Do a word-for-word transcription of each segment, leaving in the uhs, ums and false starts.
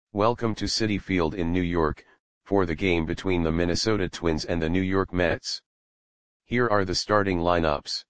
Welcome to Citi Field in New York, for the game between the Minnesota Twins and the New York Mets. Here are the starting lineups.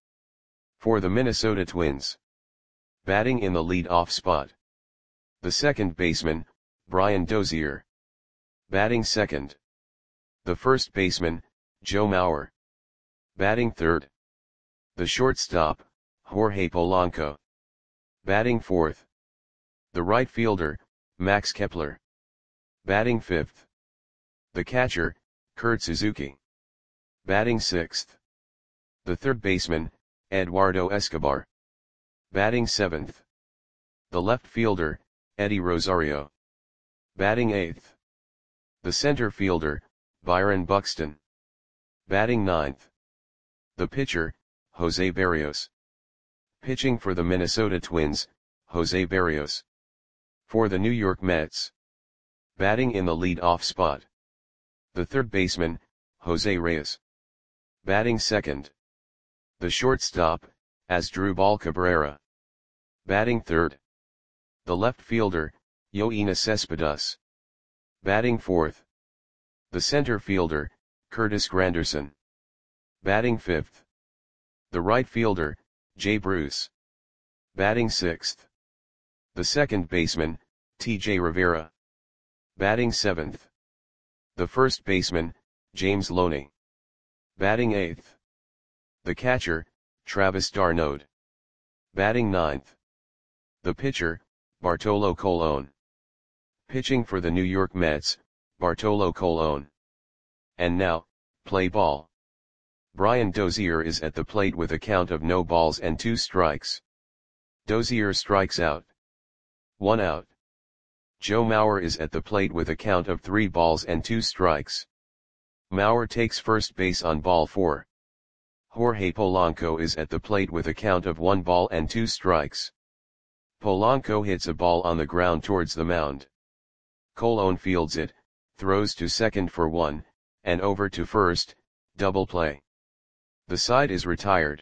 For the Minnesota Twins. Batting in the lead-off spot. The second baseman, Brian Dozier. Batting second. The first baseman, Joe Mauer. Batting third. The shortstop, Jorge Polanco. Batting fourth. The right fielder, Max Kepler. Batting fifth. The catcher, Kurt Suzuki. Batting sixth. The third baseman, Eduardo Escobar. Batting seventh. The left fielder, Eddie Rosario. Batting eighth. The center fielder, Byron Buxton. Batting ninth. The pitcher, Jose Berrios. Pitching for the Minnesota Twins, Jose Berrios. For the New York Mets. Batting in the lead-off spot. The third baseman, Jose Reyes. Batting second. The shortstop, Asdrubal Cabrera. Batting third. The left fielder, Yoenis Cespedes. Batting fourth. The center fielder, Curtis Granderson. Batting fifth. The right fielder, Jay Bruce. Batting sixth. The second baseman, T J Rivera. Batting seventh. The first baseman, James Loney. Batting eighth. The catcher, Travis d'Arnaud. Batting ninth. The pitcher, Bartolo Colon. Pitching for the New York Mets, Bartolo Colon. And now, play ball. Brian Dozier is at the plate with a count of no balls and two strikes. Dozier strikes out. One out. Joe Mauer is at the plate with a count of three balls and two strikes. Mauer takes first base on ball four. Jorge Polanco is at the plate with a count of one ball and two strikes. Polanco hits a ball on the ground towards the mound. Colon fields it, throws to second for one, and over to first, double play. The side is retired.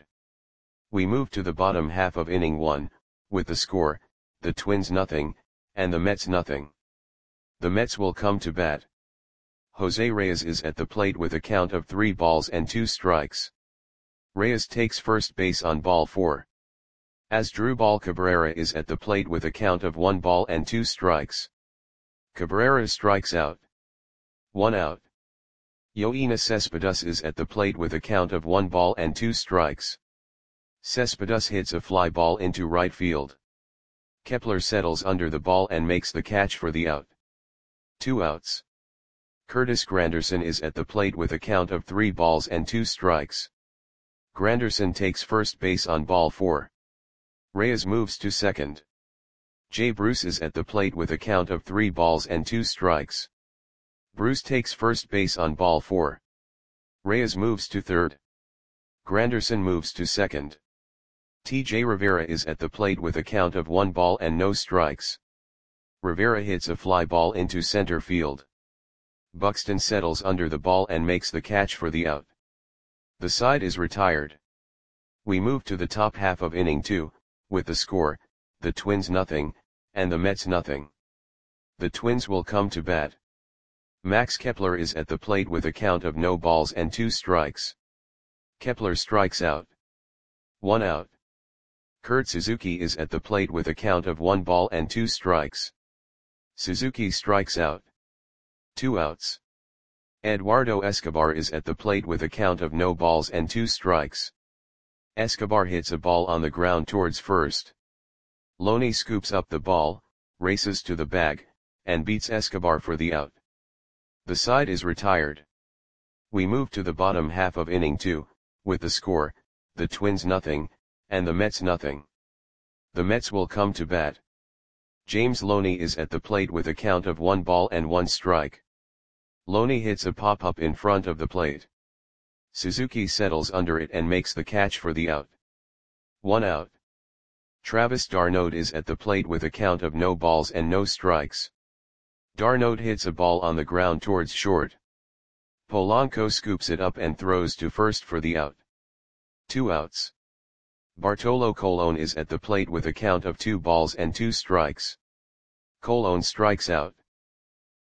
We move to the bottom half of inning one, with the score, the Twins nothing, and the Mets nothing. The Mets will come to bat. Jose Reyes is at the plate with a count of three balls and two strikes. Reyes takes first base on ball four. Asdrubal Cabrera is at the plate with a count of one ball and two strikes. Cabrera strikes out. One out. Yoenis Cespedes is at the plate with a count of one ball and two strikes. Cespedes hits a fly ball into right field. Kepler settles under the ball and makes the catch for the out. Two outs. Curtis Granderson is at the plate with a count of three balls and two strikes. Granderson takes first base on ball four. Reyes moves to second. Jay Bruce is at the plate with a count of three balls and two strikes. Bruce takes first base on ball four. Reyes moves to third. Granderson moves to second. T J Rivera is at the plate with a count of one ball and no strikes. Rivera hits a fly ball into center field. Buxton settles under the ball and makes the catch for the out. The side is retired. We move to the top half of inning two, with the score, the Twins nothing, and the Mets nothing. The Twins will come to bat. Max Kepler is at the plate with a count of no balls and two strikes. Kepler strikes out. One out. Kurt Suzuki is at the plate with a count of one ball and two strikes. Suzuki strikes out. Two outs. Eduardo Escobar is at the plate with a count of no balls and two strikes. Escobar hits a ball on the ground towards first. Loney scoops up the ball, races to the bag, and beats Escobar for the out. The side is retired. We move to the bottom half of inning two, with the score, the Twins nothing, and the Mets nothing. The Mets will come to bat. James Loney is at the plate with a count of one ball and one strike. Loney hits a pop-up in front of the plate. Suzuki settles under it and makes the catch for the out. One out. Travis d'Arnaud is at the plate with a count of no balls and no strikes. d'Arnaud hits a ball on the ground towards short. Polanco scoops it up and throws to first for the out. Two outs. Bartolo Colon is at the plate with a count of two balls and two strikes. Colon strikes out.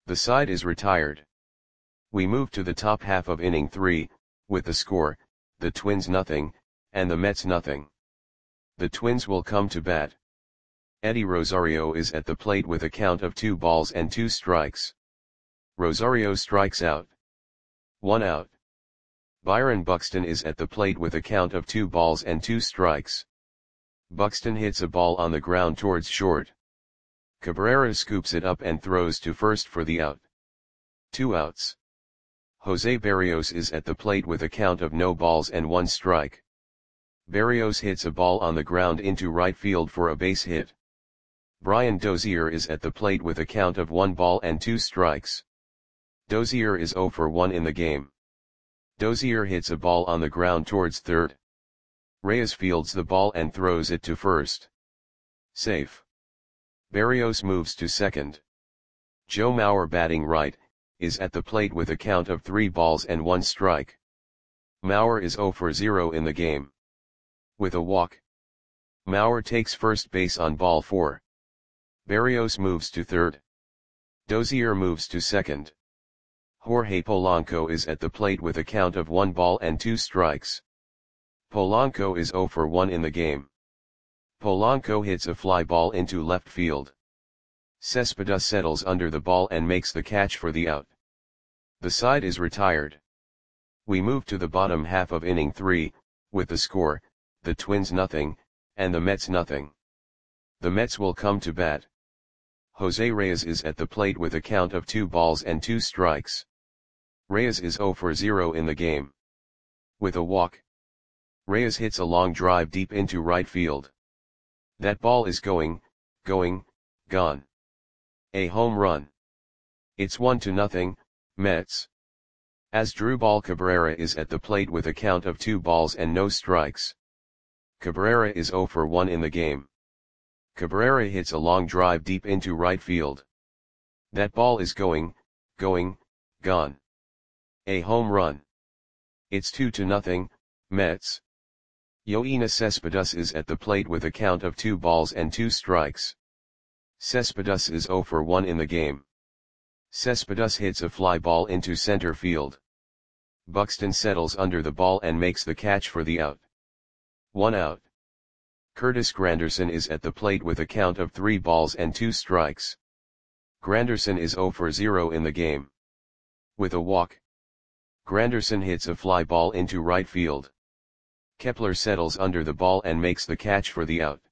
The side is retired. We move to the top half of inning three, with the score, the Twins nothing, and the Mets nothing. The Twins will come to bat. Eddie Rosario is at the plate with a count of two balls and two strikes. Rosario strikes out. One out. Byron Buxton is at the plate with a count of two balls and two strikes. Buxton hits a ball on the ground towards short. Cabrera scoops it up and throws to first for the out. Two outs. Jose Berrios is at the plate with a count of no balls and one strike. Berrios hits a ball on the ground into right field for a base hit. Brian Dozier is at the plate with a count of one ball and two strikes. Dozier is zero for one in the game. Dozier hits a ball on the ground towards third. Reyes fields the ball and throws it to first. Safe. Berrios moves to second. Joe Mauer, batting right, is at the plate with a count of three balls and one strike. Mauer is zero for zero in the game. With a walk, Mauer takes first base on ball four. Berrios moves to third. Dozier moves to second. Jorge Polanco is at the plate with a count of one ball and two strikes. Polanco is zero for one in the game. Polanco hits a fly ball into left field. Cespedes settles under the ball and makes the catch for the out. The side is retired. We move to the bottom half of inning three, with the score, the Twins nothing, and the Mets nothing. The Mets will come to bat. Jose Reyes is at the plate with a count of two balls and two strikes. Reyes is zero for zero in the game. With a walk, Reyes hits a long drive deep into right field. That ball is going, going, gone. A home run. It's one to nothing, Mets. Asdrubal Cabrera is at the plate with a count of two balls and no strikes. Cabrera is zero for one in the game. Cabrera hits a long drive deep into right field. That ball is going, going, gone. A home run. It's two to nothing, Mets. Yoenis Cespedes is at the plate with a count of two balls and two strikes. Cespedes is zero for one in the game. Cespedes hits a fly ball into center field. Buxton settles under the ball and makes the catch for the out. One out. Curtis Granderson is at the plate with a count of three balls and two strikes. Granderson is zero for zero in the game. With a walk, Granderson hits a fly ball into right field. Kepler settles under the ball and makes the catch for the out.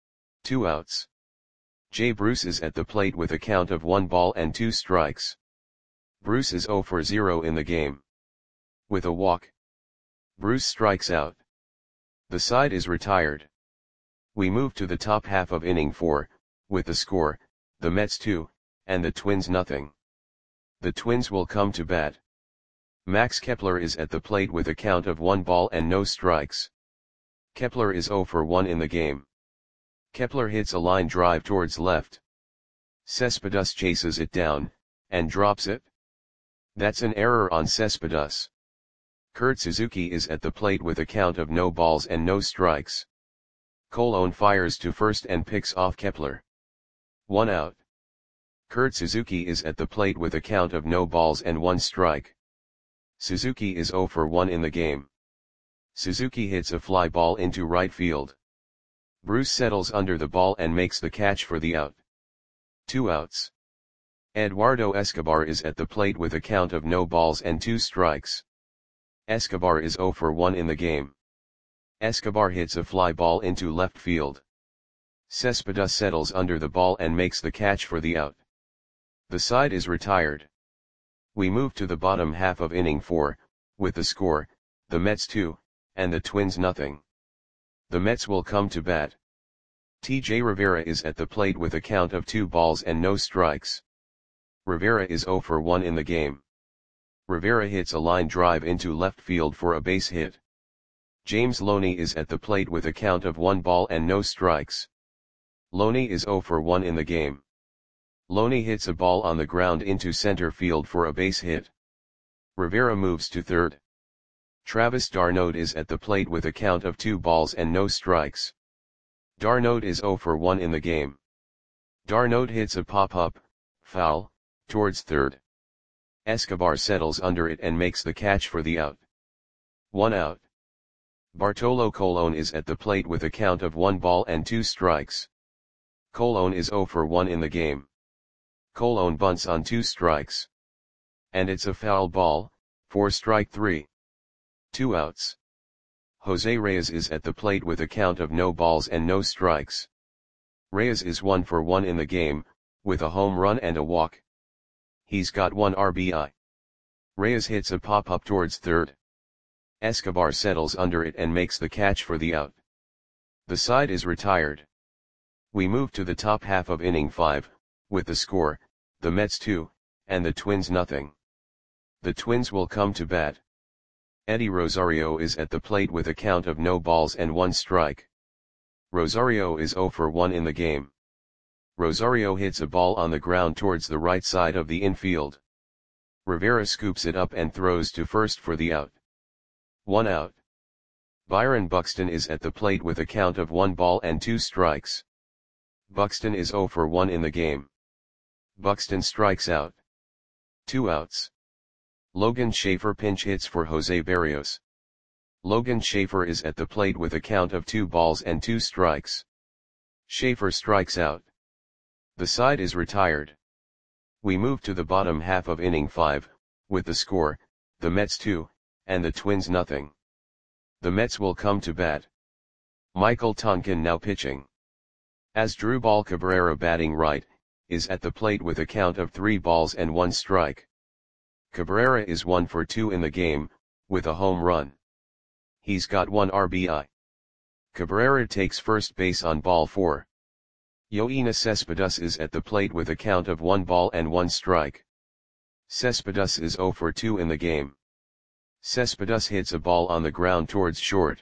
Two outs. Jay Bruce is at the plate with a count of one ball and two strikes. Bruce is zero for zero in the game. With a walk, Bruce strikes out. The side is retired. We move to the top half of inning four, with the score, the Mets two, and the Twins nothing. The Twins will come to bat. Max Kepler is at the plate with a count of one ball and no strikes. Kepler is zero for one in the game. Kepler hits a line drive towards left. Cespedes chases it down, and drops it. That's an error on Cespedes. Kurt Suzuki is at the plate with a count of no balls and no strikes. Colon fires to first and picks off Kepler. One out. Kurt Suzuki is at the plate with a count of no balls and one strike. Suzuki is zero for one in the game. Suzuki hits a fly ball into right field. Bruce settles under the ball and makes the catch for the out. Two outs. Eduardo Escobar is at the plate with a count of no balls and two strikes. Escobar is zero for one in the game. Escobar hits a fly ball into left field. Cespedes settles under the ball and makes the catch for the out. The side is retired. We move to the bottom half of inning four, with the score, the Mets two, and the Twins nothing. The Mets will come to bat. T J Rivera is at the plate with a count of two balls and no strikes. Rivera is zero for one in the game. Rivera hits a line drive into left field for a base hit. James Loney is at the plate with a count of one ball and no strikes. Loney is zero for one in the game. Loney hits a ball on the ground into center field for a base hit. Rivera moves to third. Travis d'Arnaud is at the plate with a count of two balls and no strikes. d'Arnaud is zero for one in the game. d'Arnaud hits a pop-up, foul, towards third. Escobar settles under it and makes the catch for the out. One out. Bartolo Colon is at the plate with a count of one ball and two strikes. Colon is zero for one in the game. Colon bunts on two strikes. And it's a foul ball, for strike three. Two outs. Jose Reyes is at the plate with a count of no balls and no strikes. Reyes is one for one in the game, with a home run and a walk. He's got one R B I. Reyes hits a pop-up towards third. Escobar settles under it and makes the catch for the out. The side is retired. We move to the top half of inning five, with the score, the Mets two, and the Twins nothing. The Twins will come to bat. Eddie Rosario is at the plate with a count of no balls and one strike. Rosario is zero for one in the game. Rosario hits a ball on the ground towards the right side of the infield. Rivera scoops it up and throws to first for the out. One out. Byron Buxton is at the plate with a count of one ball and two strikes. Buxton is zero for one in the game. Buxton strikes out. Two outs. Logan Schaefer pinch hits for Jose Berrios. Logan Schaefer is at the plate with a count of two balls and two strikes. Schaefer strikes out. The side is retired. We move to the bottom half of inning five, with the score, the Mets two, and the Twins nothing. The Mets will come to bat. Michael Tonkin now pitching. Asdrubal Cabrera batting right, is at the plate with a count of three balls and one strike. Cabrera is one for two in the game, with a home run. He's got one R B I. Cabrera takes first base on ball four. Yoenis Cespedes is at the plate with a count of one ball and one strike. Cespedes is zero for two in the game. Cespedes hits a ball on the ground towards short.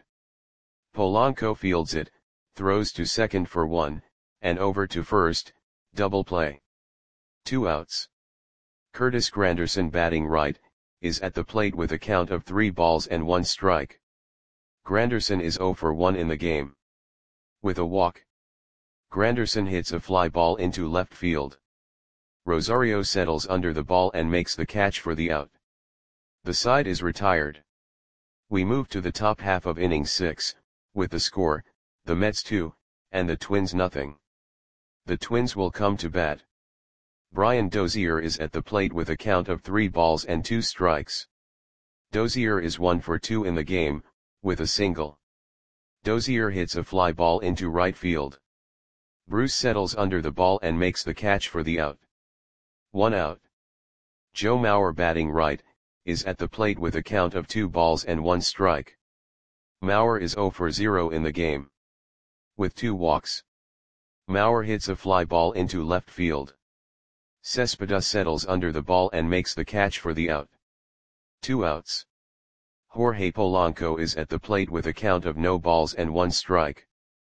Polanco fields it, throws to second for one, and over to first, double play. Two outs. Curtis Granderson batting right, is at the plate with a count of three balls and one strike. Granderson is zero for one in the game. With a walk. Granderson hits a fly ball into left field. Rosario settles under the ball and makes the catch for the out. The side is retired. We move to the top half of inning six, with the score, the Mets two, and the Twins nothing. The Twins will come to bat. Brian Dozier is at the plate with a count of three balls and two strikes. Dozier is one for two in the game, with a single. Dozier hits a fly ball into right field. Bruce settles under the ball and makes the catch for the out. One out. Joe Mauer batting right, is at the plate with a count of two balls and one strike. Mauer is zero for zero in the game. With two walks. Mauer hits a fly ball into left field. Cespedes settles under the ball and makes the catch for the out. Two outs. Jorge Polanco is at the plate with a count of no balls and one strike.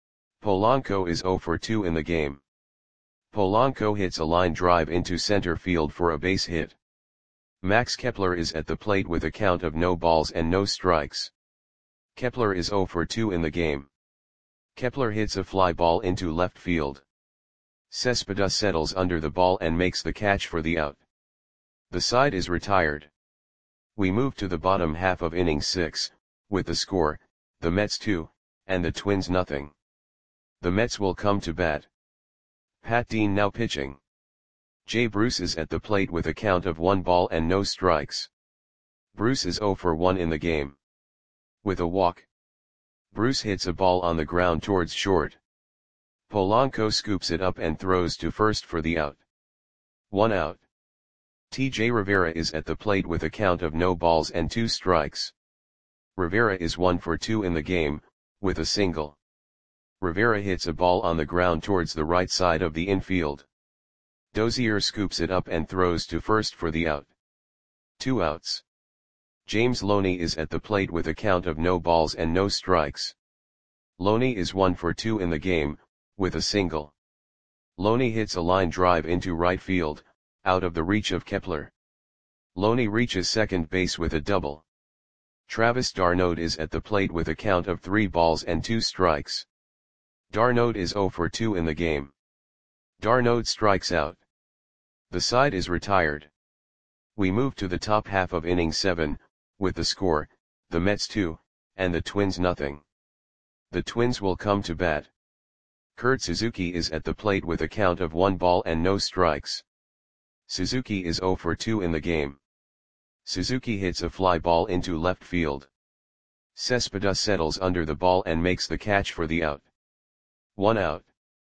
Polanco is zero for two in the game. Polanco hits a line drive into center field for a base hit. Max Kepler is at the plate with a count of no balls and no strikes. Kepler is zero for two in the game. Kepler hits a fly ball into left field. Cespedes settles under the ball and makes the catch for the out. The side is retired. We move to the bottom half of inning six, with the score, the Mets two, and the Twins nothing. The Mets will come to bat. Pat Dean now pitching. Jay Bruce is at the plate with a count of one ball and no strikes. Bruce is zero for one in the game. With a walk. Bruce hits a ball on the ground towards short. Polanco scoops it up and throws to first for the out. One out. T J Rivera is at the plate with a count of no balls and two strikes. Rivera is one for two in the game, with a single. Rivera hits a ball on the ground towards the right side of the infield. Dozier scoops it up and throws to first for the out. Two outs. James Loney is at the plate with a count of no balls and no strikes. Loney is one for two in the game, with a single. Loney hits a line drive into right field, out of the reach of Kepler. Loney reaches second base with a double. Travis d'Arnaud is at the plate with a count of three balls and two strikes. d'Arnaud is zero for two in the game. d'Arnaud strikes out. The side is retired. We move to the top half of inning seven, with the score, the Mets two, and the Twins nothing. The Twins will come to bat. Kurt Suzuki is at the plate with a count of one ball and no strikes. Suzuki is zero for two in the game. Suzuki hits a fly ball into left field. Cespedes settles under the ball and makes the catch for the out. One out.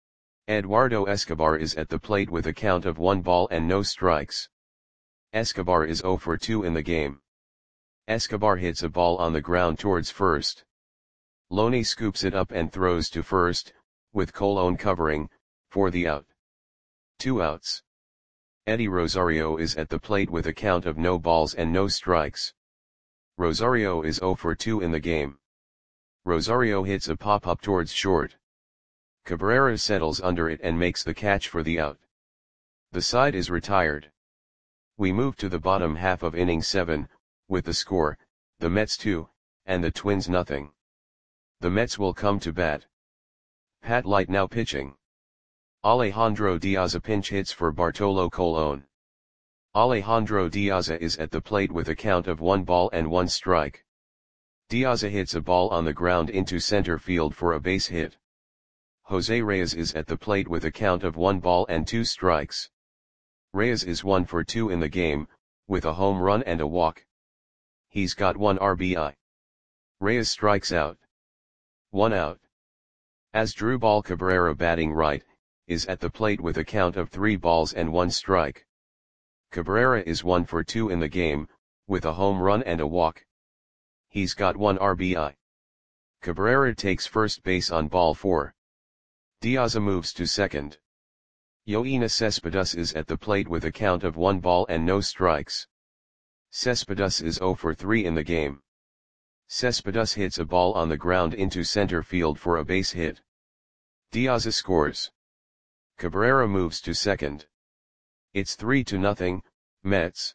Eduardo Escobar is at the plate with a count of one ball and no strikes. Escobar is zero for two in the game. Escobar hits a ball on the ground towards first. Loney scoops it up and throws to first, with Colon covering, for the out. Two outs. Eddie Rosario is at the plate with a count of no balls and no strikes. Rosario is zero for two in the game. Rosario hits a pop-up towards short. Cabrera settles under it and makes the catch for the out. The side is retired. We move to the bottom half of inning seven, with the score, the Mets two, and the Twins nothing. The Mets will come to bat. Pat Light now pitching. Alejandro Diaz pinch hits for Bartolo Colon. Alejandro Diaz is at the plate with a count of one ball and one strike. Diaz hits a ball on the ground into center field for a base hit. Jose Reyes is at the plate with a count of one ball and two strikes. Reyes is one for two in the game, with a home run and a walk. He's got one R B I. Reyes strikes out. One out. Asdrubal Cabrera batting right, is at the plate with a count of three balls and one strike. Cabrera is one for two in the game, with a home run and a walk. He's got one R B I. Cabrera takes first base on ball four. Diaz moves to second. Yoenis Cespedes is at the plate with a count of one ball and no strikes. Cespedes is zero for three in the game. Cespedes hits a ball on the ground into center field for a base hit. Diaz scores. Cabrera moves to second. It's three to nothing, Mets.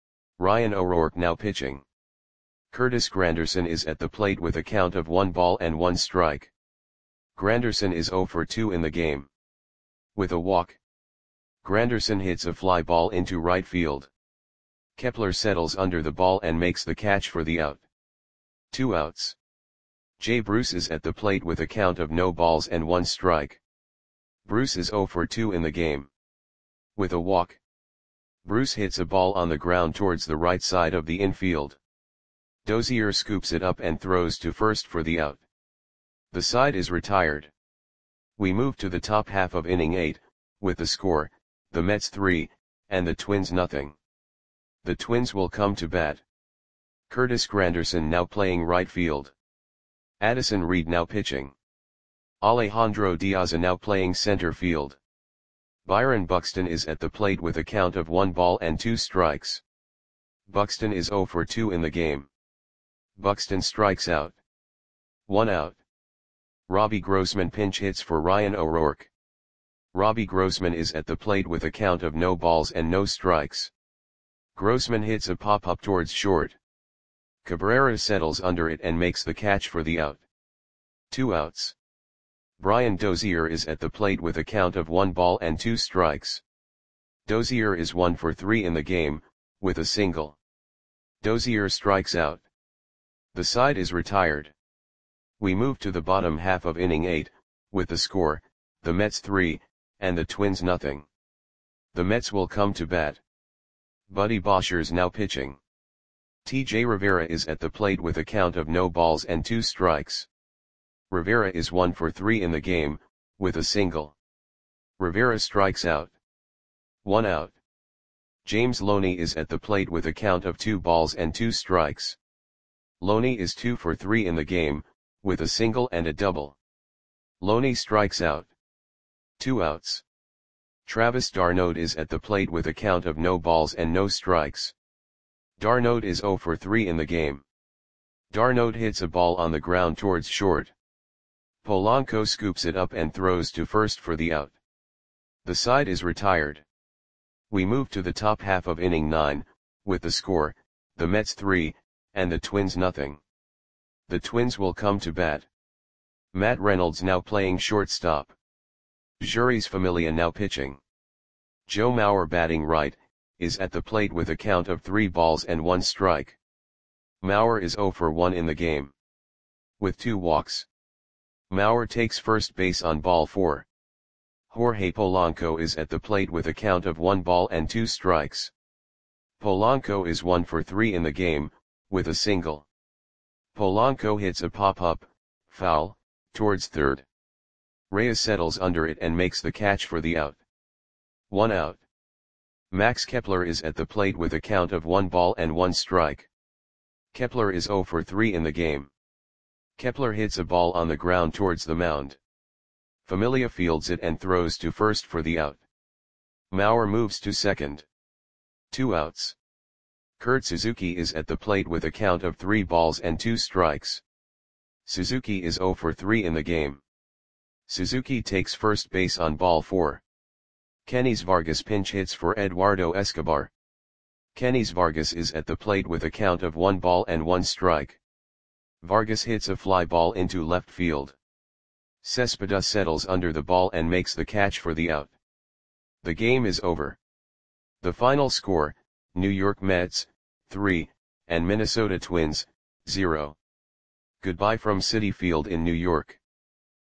Ryan O'Rourke now pitching. Curtis Granderson is at the plate with a count of one ball and one strike. Granderson is zero for two in the game. With a walk. Granderson hits a fly ball into right field. Kepler settles under the ball and makes the catch for the out. Two outs. Jay Bruce is at the plate with a count of no balls and one strike. Bruce is zero for two in the game. With a walk. Bruce hits a ball on the ground towards the right side of the infield. Dozier scoops it up and throws to first for the out. The side is retired. We move to the top half of inning eight, with the score, the Mets three, and the Twins nothing. The Twins will come to bat. Curtis Granderson now playing right field. Addison Reed now pitching. Alejandro Diaz now playing center field. Byron Buxton is at the plate with a count of one ball and two strikes. Buxton is zero for two in the game. Buxton strikes out. One out. Robbie Grossman pinch hits for Ryan O'Rourke. Robbie Grossman is at the plate with a count of no balls and no strikes. Grossman hits a pop-up towards short. Cabrera settles under it and makes the catch for the out. Two outs. Brian Dozier is at the plate with a count of one ball and two strikes. Dozier is one for three in the game, with a single. Dozier strikes out. The side is retired. We move to the bottom half of inning eight, with the score, the Mets three, and the Twins nothing. The Mets will come to bat. Buddy Boshers now pitching. T J Rivera is at the plate with a count of no balls and two strikes. Rivera is one for three in the game, with a single. Rivera strikes out. One out. James Loney is at the plate with a count of two balls and two strikes. Loney is two for three in the game, with a single and a double. Loney strikes out. Two outs. Travis d'Arnaud is at the plate with a count of no balls and no strikes. d'Arnaud is zero for three in the game. d'Arnaud hits a ball on the ground towards short. Polanco scoops it up and throws to first for the out. The side is retired. We move to the top half of inning nine, with the score, the Mets three, and the Twins nothing. The Twins will come to bat. Matt Reynolds now playing shortstop. Juris Familia now pitching. Joe Mauer batting right, is at the plate with a count of three balls and one strike. Mauer is zero for one in the game, with two walks. Mauer takes first base on ball four. Jorge Polanco is at the plate with a count of one ball and two strikes. Polanco is one for three in the game, with a single. Polanco hits a pop-up, foul, towards third. Reyes settles under it and makes the catch for the out. One out. Max Kepler is at the plate with a count of one ball and one strike. Kepler is zero for three in the game. Kepler hits a ball on the ground towards the mound. Familia fields it and throws to first for the out. Mauer moves to second. Two outs. Kurt Suzuki is at the plate with a count of three balls and two strikes. Suzuki is zero for three in the game. Suzuki takes first base on ball four. Kenys Vargas pinch hits for Eduardo Escobar. Kenys Vargas is at the plate with a count of one ball and one strike. Vargas hits a fly ball into left field. Cespedes settles under the ball and makes the catch for the out. The game is over. The final score, New York Mets, three, and Minnesota Twins, zero. Goodbye from Citi Field in New York.